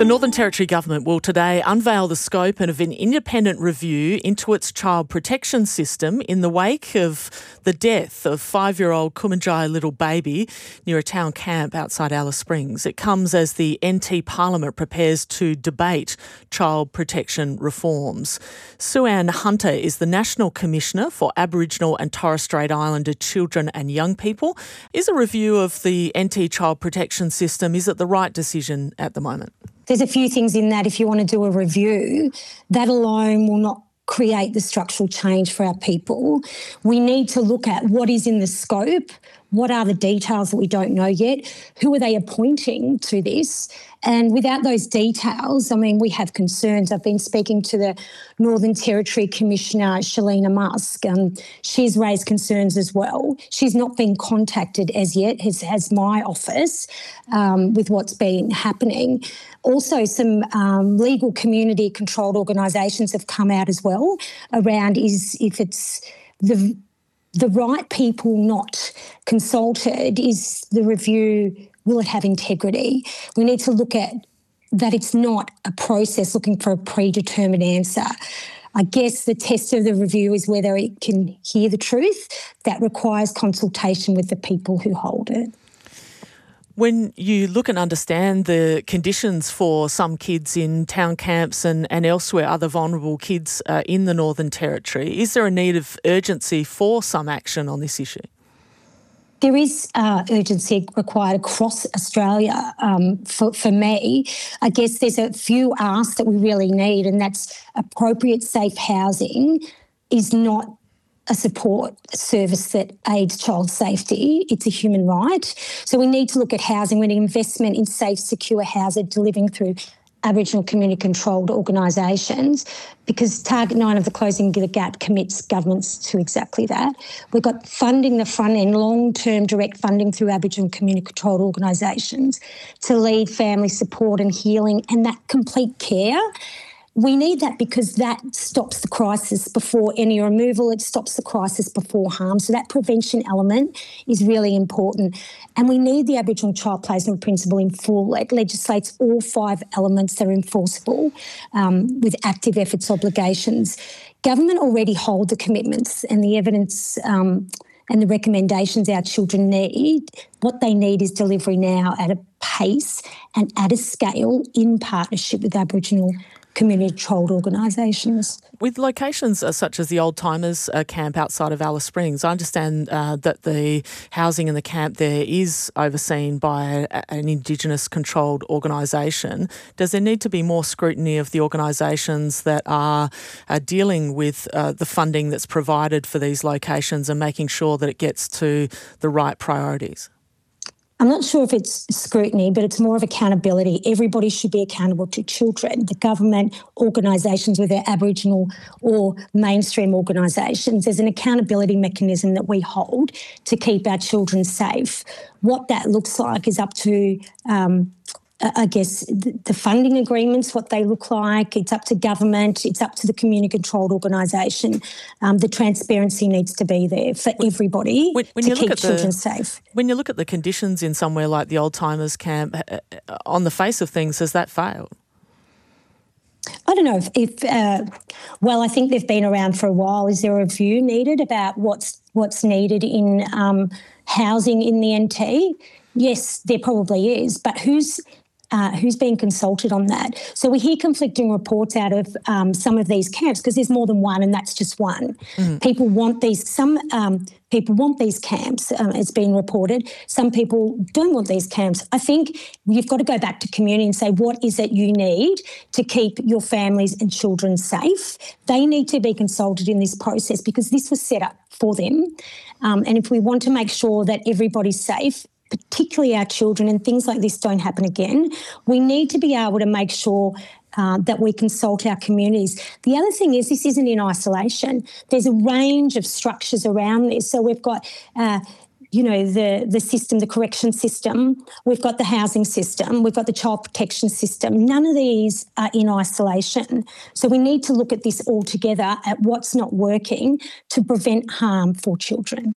The Northern Territory Government will today unveil the scope of an independent review into its child protection system in the wake of the death of 5-year-old Kumanjai little baby near a town camp outside Alice Springs. It comes as the NT Parliament prepares to debate child protection reforms. Sue-Ann Hunter is the National Commissioner for Aboriginal and Torres Strait Islander children and young people. Is a review of the NT child protection system, is it the right decision at the moment? There's a few things in that if you want to do a review, that alone will not create the structural change for our people. We need to look at what is in the scope, what are the details that we don't know yet, who are they appointing to this, and without those details, we have concerns. I've been speaking to the Northern Territory Commissioner, Shalina Musk. She's raised concerns as well. She's not been contacted as yet, has my office, with what's been happening. Also, some legal community-controlled organisations have come out as well around if it's the right people not consulted, is the review, will it have integrity? We need to look at that it's not a process looking for a predetermined answer. I guess the test of the review is whether it can hear the truth. That requires consultation with the people who hold it. When you look and understand the conditions for some kids in town camps and elsewhere, other vulnerable kids in the Northern Territory, is there a need of urgency for some action on this issue? There is urgency required across Australia for me. I guess there's a few asks that we really need, and that's appropriate safe housing is not a support service that aids child safety. It's a human right. So we need to look at housing. We need investment in safe, secure housing delivering through Aboriginal community-controlled organisations, because Target 9 of the Closing the Gap commits governments to exactly that. We've got funding the front end, long-term direct funding through Aboriginal community-controlled organisations to lead family support and healing and that complete care. We need that because that stops the crisis before any removal. It stops the crisis before harm. So that prevention element is really important. And we need the Aboriginal Child Placement Principle in full. It legislates all 5 elements that are enforceable with active efforts obligations. Government already hold the commitments and the evidence and the recommendations our children need. What they need is delivery now at a pace and at a scale in partnership with Aboriginal community-controlled organisations. With locations such as the Old Timers camp outside of Alice Springs, I understand that the housing in the camp there is overseen by an Indigenous controlled organisation. Does there need to be more scrutiny of the organisations that are dealing with the funding that's provided for these locations and making sure that it gets to the right priorities? I'm not sure if it's scrutiny, but it's more of accountability. Everybody should be accountable to children. The government, organisations, whether Aboriginal or mainstream organisations, there's an accountability mechanism that we hold to keep our children safe. What that looks like is up to the funding agreements, what they look like. It's up to government. It's up to the community-controlled organisation. The transparency needs to be there for everybody to keep children safe. When you look at the conditions in somewhere like the Old Timers camp, on the face of things, has that failed? I don't know I think they've been around for a while. Is there a review needed about what's needed in housing in the NT? Yes, there probably is, but who's being consulted on that? So we hear conflicting reports out of some of these camps because there's more than one, and that's just one. People want these. Some people want these camps. It's been reported. Some people don't want these camps. I think you've got to go back to community and say, what is it you need to keep your families and children safe? They need to be consulted in this process because this was set up for them. And if we want to make sure that everybody's safe, particularly our children, and things like this don't happen again, we need to be able to make sure that we consult our communities. The other thing is this isn't in isolation. There's a range of structures around this. So we've got the system, the correction system, we've got the housing system, we've got the child protection system. None of these are in isolation. So we need to look at this all together at what's not working to prevent harm for children.